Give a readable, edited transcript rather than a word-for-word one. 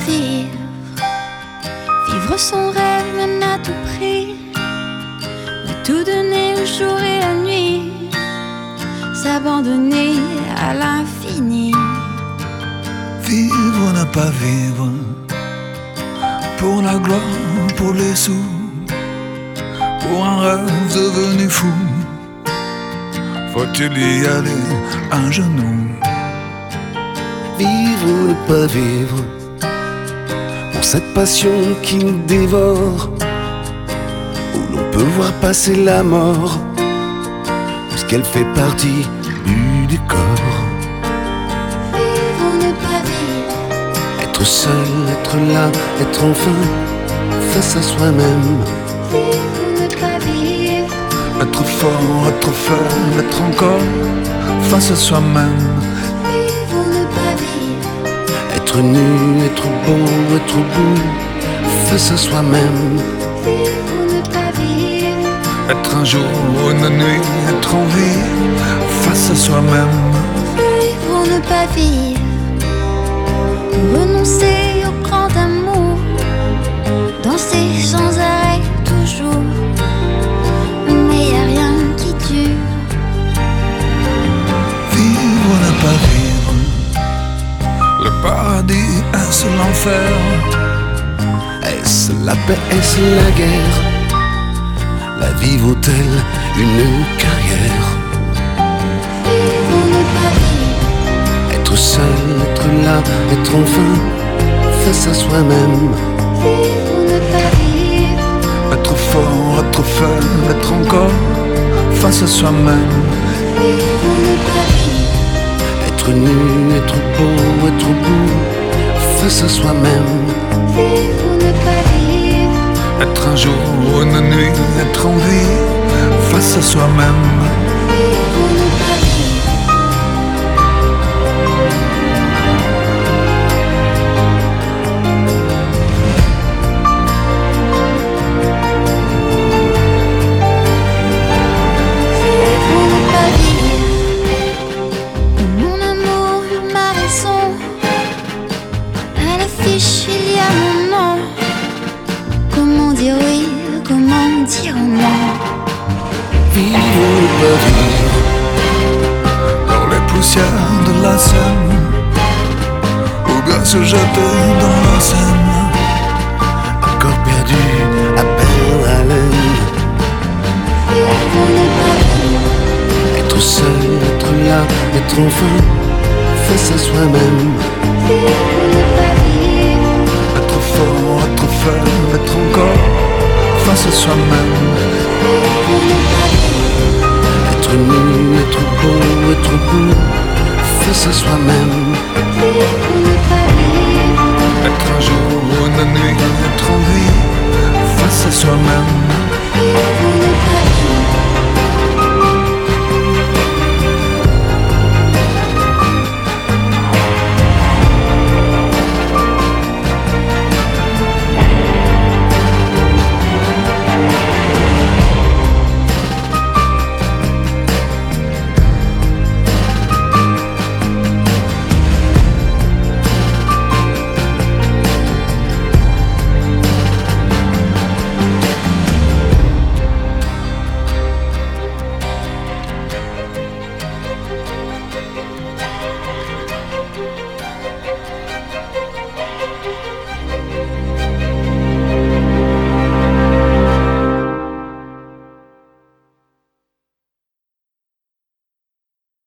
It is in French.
vivre, vivre son rêve même à tout prix, de tout donner le jour et la nuit, s'abandonner à l'infini. Vivre, ne pas vivre, pour la gloire, pour les sous, pour un rêve devenu fou, faut-il y aller à genoux? Vivre ou ne pas vivre, pour cette passion qui nous dévore, où l'on peut voir passer la mort, puisqu'elle fait partie du décor. Vivre ou ne pas vivre, Être seul, être là, être enfin face à soi-même. vivre ou ne pas vivre, Être fort, être faible, être encore face à soi-même. vivre ou ne pas vivre, Être nu, être beau, être beau face à soi-même. vivre ou ne pas vivre, Être un jour, une nuit, être en vie face à soi-même. vivre ou ne pas vivre, renoncer au grand amour, danser sans arrêt toujours, mais y a rien qui dure. Vivre, ne pas vivre, le paradis, est-ce l'enfer? Est-ce la paix, est-ce la guerre? La vie vaut-elle une carrière? Vivre ou ne pas vivre, Être seul, être là, être enfin face à soi-même. vivre ou ne pas vivre, Être fort, être faible, être encore face à soi-même. vivre ou ne pas vivre, Être nu, être beau, être beau face à soi-même. vivre ou ne pas vivre, Être un jour, une nuit, être en vie face à soi-même. vivre ou ne pas vivre. Vivre ou ne pas vivre. Mon amour, ma raison, à l'affiche il y a mon nom. Comment dire oui, comment dire non? Vivre ou ne pas vivre, Dans les poussières de la Seine, ou bien se jeter dans la Seine. encore perdu à peine haleine. Vivre ou ne pas vivre, Être seul, être là, être enfin face à soi-même. vivre ou ne pas vivre, Être fort, être faible, être encore face à soi-même. vivre ou ne pas vivre, Être nu, être beau, être beau face à soi-même. vivre ou ne pas vivre, Être un jour, une nuit, être en vie face à soi-même. vivre